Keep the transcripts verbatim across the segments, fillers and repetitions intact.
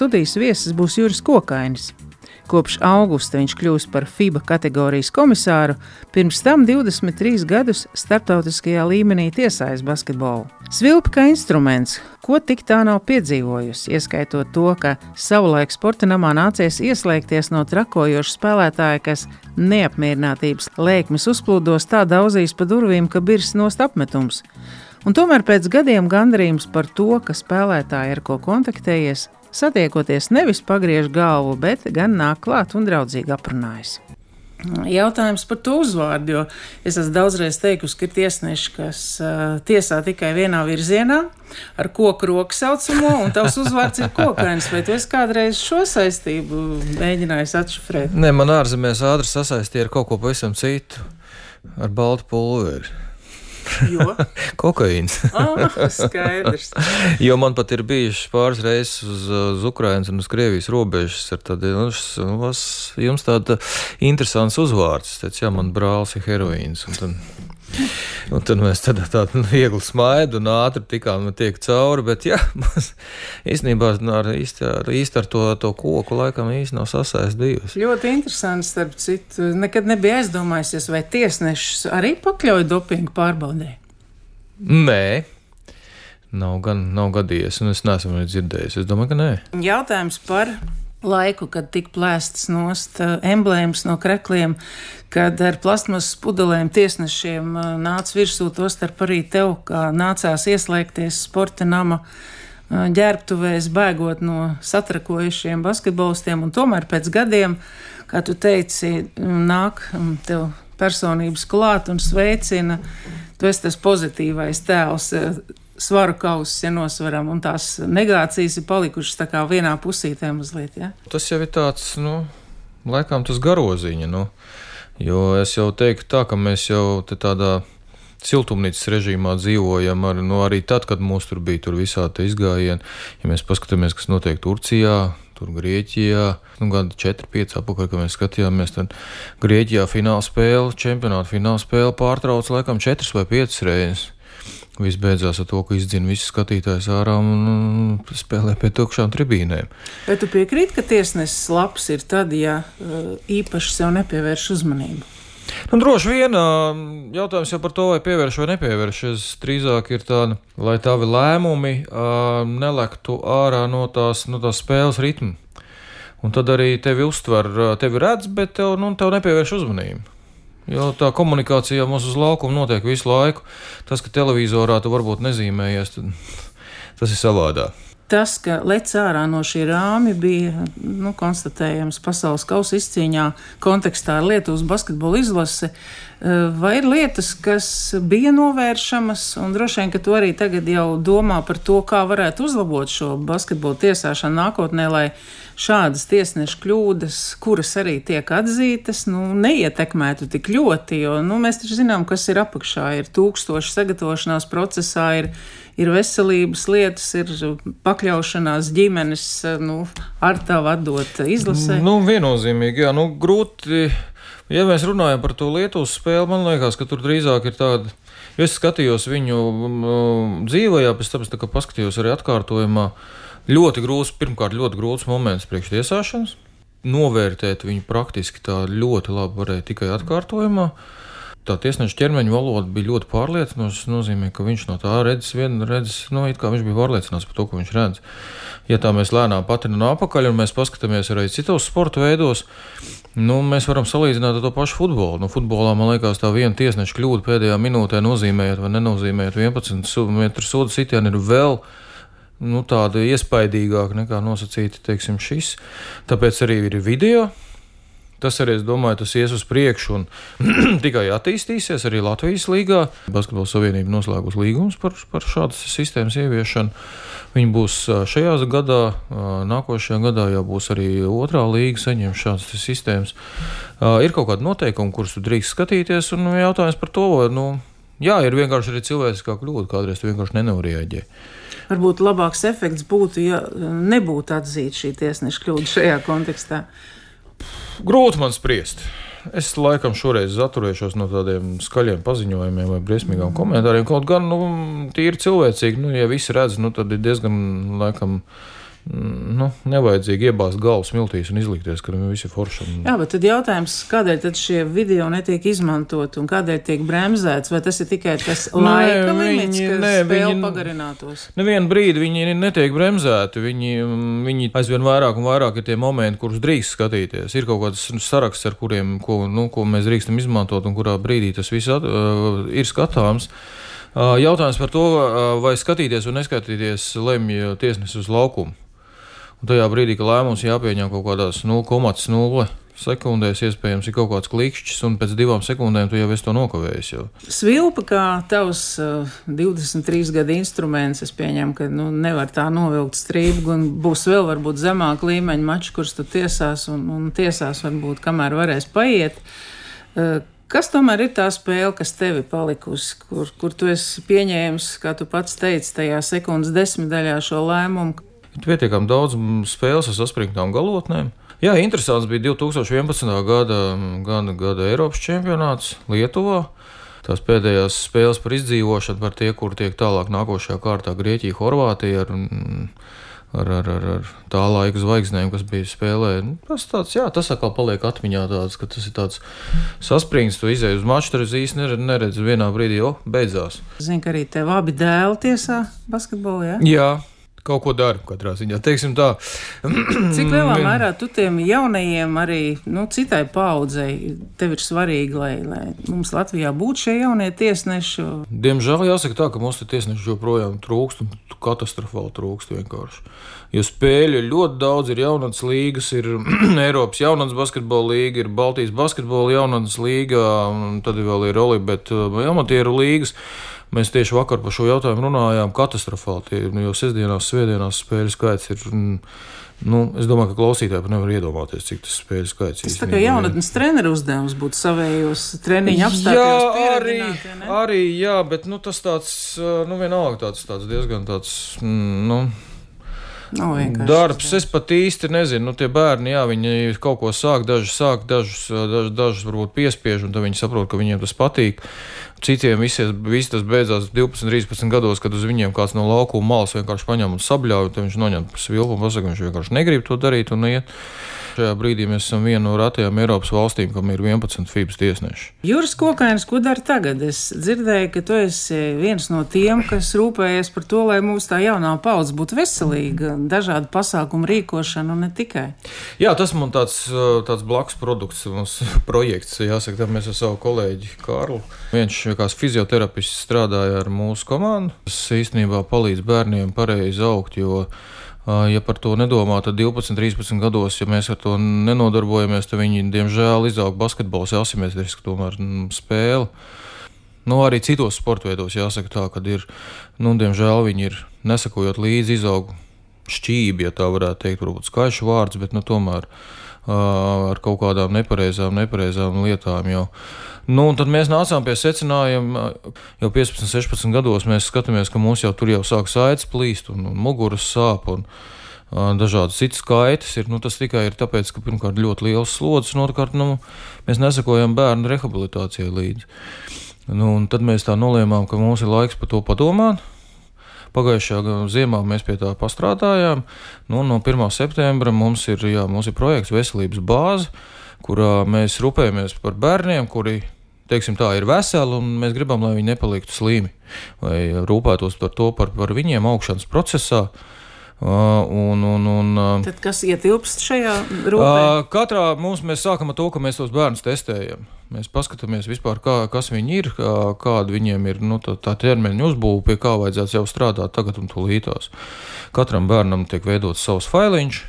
studijas viesis būs Juris Kokainis. Kopš augusta viņš kļūst par FIBA kategorijas komisāru, pirms tam divdesmit trīs gadus starptautiskajā līmenī tiesājis basketbolu. Svilpe kā instruments, ko tik tā nav piedzīvojusi, ieskaitot to, ka savulaik sporta namā nācies ieslēgties no trakojoša spēlētāja, kas neapmierinātības lēkmes uzplūdos tā daudzīs pa durvīm, ka birs nost apmetums. Un tomēr pēc gadiem gandarījums par to, ka spēlētāji ar ko kontaktējies, satiekoties nevis pagriež galvu, bet gan nāk klāt un draudzīgi aprunājas. Jautājums par to uzvārdu, jo es esmu daudzreiz teikusi, ka ir tiesneši, kas uh, tiesā tikai vienā virzienā, ar koku roku saucamo, un tavs uzvārds ir Kokainis. Vai tu esi kādreiz šo saistību mēģinājis atšifrēt? Nē, man ārzemēs ātri sasaistīja ar kaut ko pavisam citu, ar baltu pulveri. Jo? Kokaīns. Ah, skaidrs. Jo man pat ir bijuši pāris reizes uz, uz Ukrainas un uz Krievijas robežas ar tādiem, nu, jums tāda interesants uzvārds. Teicu, jā, man brālis ir heroīns. Un tad, un tad mēs tādā tādu viegli smaidu un ātri tikām tiek cauri, bet jā, mums īstenībā ar īsti ar, īsti ar to, to koku laikam īsti nav sasaistījusi. Ļoti interesanti, starp citu. Nekad nebija aizdomājusies, vai tiesnešus arī pakļauj dopingu pārbaudē? Nē. Nav, gan, nav gadījies, un es neesmu arī dzirdējis. Es domāju, ka nē. Jautājums par laiku, kad tika plēstas nost emblēmas no krekliem, kad ar plastmasas pudelēm tiesnešiem nāca virsū, tostarp arī tev, kā nācās ieslēgties sporta nama ģērbtuvēs, bēgot no satrakojušiem basketbolistiem, un tomēr pēc gadiem, kā tu teici, nāk tev personības klāt un sveicina, tu esi tas pozitīvais tēls, svaru kausis, ja nosvaram, un tās negācijas ir palikušas tā kā vienā pusītē mazliet, ja? Tas jau ir tāds, nu, laikam tas garoziņa, nu, jo es jau teiktu tā, ka mēs jau te tādā siltumnīcas režīmā dzīvojam, ar, nu, arī tad, kad mums tur bija tur visādi te izgājieni, ja mēs paskatāmies, kas notiek Turcijā, tur Grieķijā, nu, gada četri pieci apakaļ, kad mēs skatījāmies, tad Grieķijā fināla spēle, čempionāta fināla spēle pārtrauc laikam četras vai piecas reizes. Viss beidzās ar to, ka izdzina visus skatītājus ārā un spēlē pie tukšām tribīnēm. Vai tu piekrīti, ka tiesnesis labs ir tad, ja īpaši sev nepievērš uzmanību? Nu, droši vien jautājums jau par to, vai pievērš vai nepievērš. Es drīzāk ir tāda, lai tavi lēmumi nelektu ārā no tās, no tās spēles ritma. Un tad arī tevi uztver, tevi redz, bet tev, nu, tev nepievērš uzmanību. Jo tā komunikācija mums uz laukuma notiek visu laiku. Tas, ka televizorā tu varbūt nezīmējies, tad tas ir savādāk. Tas, ka lec ārā no šī rāmi, bija nu, konstatējams pasaules kausa izcīņā kontekstā ar Lietuvas basketbola izlasi. Vai ir lietas, kas bija novēršamas, un droši vien, ka tu arī tagad jau domā par to, kā varētu uzlabot šo basketbola tiesāšanu nākotnē, lai šādas tiesnešu kļūdas, kuras arī tiek atzītas, nu, neietekmētu tik ļoti, jo nu, mēs taču zinām, kas ir apakšā, ir tūkstoši sagatavošanās procesā, ir, ir veselības lietas, ir pakļaušanās ģimenes, nu, ar tavu atdot izlasē. Nu, viennozīmīgi, jā, nu, grūti. Ja mēs runājam par to Lietuvas spēli, man liekas, ka tur drīzāk ir tāda, jo es skatījos viņu dzīvē, pēc tam es tā kā paskatījos arī atkārtojumā, ļoti grūts, pirmkārt ļoti grūts moments priekš tiesāšanas, novērtēt viņu praktiski tā ļoti labi varēja tikai atkārtojumā. Tā tiesneša ķermeņa valoda bija ļoti pārliecinoša. Tas nozīmē, ka viņš no tā redzes, viena redzes, nu, it kā viņš bija pārliecināts par to, ko viņš redz. Ja tā mēs lēnām patrinām apakaļ un mēs paskatāmies arī citos sporta veidos, nu, mēs varam salīdzināt ar to pašu futbolu. Nu, futbolā, man liekas, tā viena tiesneša kļūda pēdējā minūtē nozīmējot vai nenozīmējot vienpadsmit metru soda sitienu ir vēl nu, tāda iespaidīgāka nekā nosacīta, teiksim, šis. Tāpēc arī ir video. Tas arī, es domāju, tas ies uz priekšu un tikai attīstīsies arī Latvijas līgā. Basketbola savienība noslēgus līgumus par, par šādas sistēmas ieviešanu. Viņi būs šajā gadā, nākošajā gadā jau būs arī otrā līga saņem šādas sistēmas. Ir kaut kādi noteikumi, kurus tu drīkst skatīties, un jautājums par to, nu, jā, ir vienkārši arī cilvēciskā kļūda, kādreiz tu vienkārši nenorēģē. Varbūt labāks efekts būtu, ja nebūtu atzīta šī tiesneša kļūda šajā kontekstā. Grūti man spriest. Es laikam šoreiz atturēšos no tādiem skaļiem paziņojumiem vai briesmīgām komentāriem. Kaut gan, nu, tīri cilvēcīgi, nu, ja visi redz, nu, tad ir diezgan, laikam, nu, nevajadzīgi iebāzt galvu smiltīs un izlikties, ka nu, visi ir forši. Un... Jā, bet tad jautājums, kādēļ tad šie video netiek izmantot un kādēļ tiek bremzēts? Vai tas ir tikai tas laika limits, ka nē, spēle viņi, pagarinātos? Nevienu brīdi viņi netiek bremzēti. Viņi, viņi aizvien vairāk un vairāk ir tie momenti, kurus drīkst skatīties. Ir kaut kāds saraksts, ar kuriem, ko, nu, ko mēs drīkstam izmantot un kurā brīdī tas viss at, uh, ir skatāms. Uh, jautājums par to, uh, vai skatīties un neskatīties, lemj tiesnesis uz laukumu. Un tajā brīdī, kad lēmums jāpieņem kaut kādās nulle komats nulle sekundēs, iespējams, ir kaut kāds klikšķis, un pēc divām sekundēm tu jau esi to nokavējis. Jau. Svilpa, kā tavs uh, divdesmit trīs gadu instruments, es pieņemu, ka nu, nevar tā novilkt strību, un būs vēl varbūt zemāk līmeņa mači, kurus tu tiesās, un, un tiesās varbūt, kamēr varēs paiet. Uh, Kas tomēr ir tā spēle, kas tevi palikusi, kur, kur tu esi pieņēmis, kā tu pats teici, tajā sekundes desmitdaļā šo lēmumu? Ir pietiekami daudz spēles ar saspringtām galotnēm. Jā, interesants bija divi tūkstoši vienpadsmitā gada, gada, gada Eiropas čempionāts Lietuvā. Tās pēdējās spēles par izdzīvošanu, par tie, kur tiek tālāk nākošajā kārtā Grieķija, Horvātija ar, ar, ar, ar, ar tā laika zvaigznēm, kas bija spēlē. Tas tāds, jā, tas atkal paliek atmiņā tāds, ka tas ir tāds saspringts, tu izēji uz maču, tad īsti neredz, neredz vienā brīdī, jo beidzās. Zinu, ka arī tev abi dēli tiesā basketbolu, jā? Jā. Kaut ko dara katrā ziņā, teiksim tā. Cik lielā mērā tu tiem jaunajiem arī, nu, citai paudzei, tev ir svarīgi, lai, lai mums Latvijā būtu šie jaunie tiesneši? Diemžēl jāsaka tā, ka mums te tiesneši joprojām trūkst, un katastrofāli trūkst vienkārši. Jo spēļu ir ļoti daudz, ir jaunatnes līgas, ir Eiropas jaunatnes basketbola līga, ir Baltijas basketbola jaunatnes līga, un tad vēl ir Olibet amatieru līgas. Mēs tieši vakar par šo jautājumu runājām katastrofāli, tie, jo sestdienās, svētdienās spēļu skaits ir, nu, es domāju, ka klausītāji pat nevar iedomāties, cik tas spēļu skaits. Tas tā kā jaunatnes treneru uzdevums būtu savējos treniņu apstākļos pieredzināt, ja ne? Jā, arī, jā, bet, nu, tas tāds, nu, vienalga tāds, tāds diezgan tāds, nu, no, darbs. Es pat īsti nezinu, nu, tie bērni, jā, viņi kaut ko sāk, daži sāk, dažus, dažus, dažus varbūt piespiež, un tad viņi saprot, ka viņiem tas patīk. Citiem visies, visi tas beidzās divpadsmit, trīspadsmit gados, kad uz viņiem kāds no laukuma malas vienkārši paņem un sabļauj, un tad viņš noņem svilpu un pasaka, viņš vienkārši negrib to darīt un iet. Šajā brīdī mēs esam viena no ratajām Eiropas valstīm, kam ir vienpadsmit FIBAS tiesneši. Juris Kokainis, ko dara tagad? Es dzirdēju, ka tu esi viens no tiem, kas rūpējies par to, lai mūsu tā jaunā paudze būtu veselīga, dažādu pasākumu rīkošanu un ne tikai. Jā, tas man tāds, tāds blakus produkts, mums projekts, jāsaka, tā mēs ar savu kolēģi Kārlu. Viņš kā fizioterapists strādāja ar mūsu komandu. Tas īstenībā palīdz bērniem pareizi augt, jo ja par to nedomā, tad divpadsmit, trīspadsmit gados, ja mēs ar to nenodarbojamies, tad viņi, diemžēl, izaug basketbols asimetriski tomēr spēle. Nu, arī citos sportveidos jāsaka tā, kad ir, nu, diemžēl viņi ir, nesakojot līdzi, izaug šķībi, ja tā varētu teikt, varbūt skaišu vārds, bet, nu, tomēr uh, ar kaut kādām nepareizām, nepareizām lietām jau. Nu, un tad mēs nācām pie secinājuma, jau piecpadsmit, sešpadsmit gados mēs skatāmies, ka mums jau tur jau sāk saites plīst un, un muguras sāp un uh, dažādas citas kaitas ir. Nu, tas tikai ir tāpēc, ka pirmkārt ļoti liels slodzes, un otrkārt, nu, mēs nesakojam bērnu rehabilitācijai līdzi. Nu, un tad mēs tā nolēmām, ka mums ir laiks par to padomāt. Pagājušajā ziemā mēs pie tā pastrādājām. Nu, no pirmā septembra mums ir, jā, mums ir projekts Veselības bāze, kurā mēs rūpējamies par bērniem, kuri, teiksim tā, ir veseli, un mēs gribam, lai viņi nepaliktu slimi, vai rūpētos par to, par, par viņiem augšanas procesā. Uh, un, un, un, uh, Tad kas ietilpst šajā rūpē? Uh, katrā mums mēs sākam ar to, ka mēs tos bērnus testējam. Mēs paskatāmies vispār, kā, kas viņi ir, kā, kāda viņiem ir, nu, tā, tā ķermeņa uzbūve, pie kā vajadzētu jau strādāt tagad un tūlītās. Katram bērnam tiek veidots savs failiņš.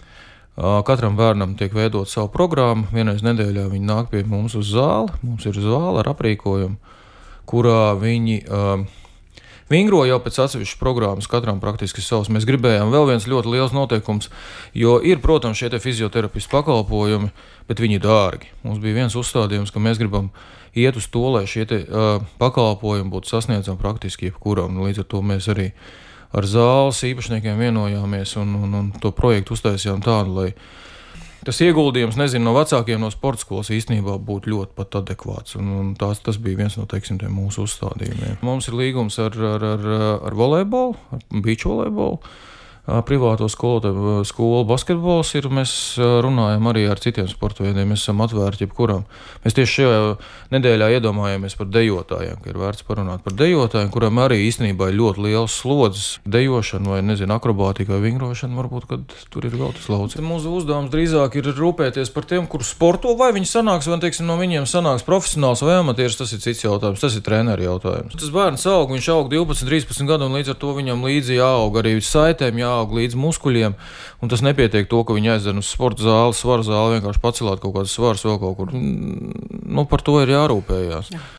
Katram bērnam tiek veidot savu programmu. Vienreiz nedēļā viņi nāk pie mums uz zāli. Mums ir zāle ar aprīkojumu, kurā viņi uh, vingro jau pēc atsevišķas programmas, katram praktiski savs. Mēs gribējām vēl viens ļoti liels noteikums, jo ir, protams, šie te fizioterapistu pakalpojumi, bet viņi ir dārgi. Mums bija viens uzstādījums, ka mēs gribam iet uz to, lai šie te uh, pakalpojumi būtu sasniedzami praktiski jebkuram. Līdz ar to mēs arī ar zāles īpašniekiem vienojāmies un, un, un to projektu uztaisījām tādu, lai tas ieguldījums, nezinu, no vecākiem no sporta skolas īstenībā būtu ļoti pat adekvāts. Un, un tās, tas bija viens no, teiksim, tiem mūsu uzstādījumiem. Mums ir līgums ar, ar, ar, ar volejbolu, ar beach volejbolu. privāto skolotāju skolu basketbols ir. Mēs runājam arī ar citiem sporta veidiem. Mēs esam atvērti jebkuram. Mēs tieši šajā nedēļā iedomājamies par dejotājiem, ka ir vērts parunāt par dejotājiem, kuriem arī īstenībā ir ļoti liels slodzes. Dejošana vai, nezinu, akrobātika vai vingrošana, varbūt, kad tur ir vēl tas lauks. Mūsu uzdevums drīzāk ir rūpēties par tiem, kur sporto, vai viņi sanāks, vai, teiksim, no viņiem sanāks profesionāls vai amatieris, tas ir cits jautājums. Tas ir treneru jautājums. Tas bērns aug, viņš aug divpadsmit, trīspadsmit gadu, un līdz ar to viņam līdzi jāaug arī saitēm, jāaug līdz muskuļiem, un tas nepietiek to, ka viņi aizdzen uz sporta zāli, svaru zāli, vienkārši pacelāt kaut kādas svarus vēl kaut kur. Nu, par to ir jārūpējās. Jā.